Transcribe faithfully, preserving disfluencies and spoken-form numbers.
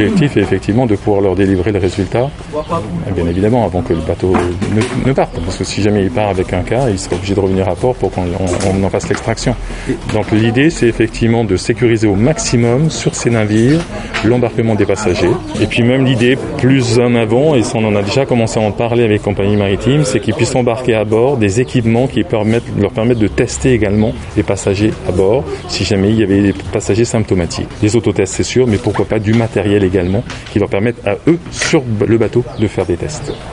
L'objectif est effectivement de pouvoir leur délivrer le résultat, bien évidemment, avant que le bateau ne, ne parte. Parce que si jamais il part avec un cas, il sera obligé de revenir à port pour qu'on on, on en fasse l'extraction. Donc l'idée, c'est effectivement de sécuriser au maximum sur ces navires l'embarquement des passagers. Et puis même l'idée, plus en avant, et ça on en a déjà commencé à en parler avec les compagnies maritimes, c'est qu'ils puissent embarquer à bord des équipements qui permettent, leur permettent de tester également les passagers à bord, si jamais il y avait des passagers symptomatiques. Les autotests, c'est sûr, mais pourquoi pas du matériel également qui leur permettent à eux, sur le bateau, de faire des tests.